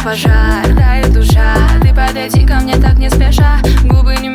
пожар, тает душа. Ты подойди ко мне так не спеша, губы не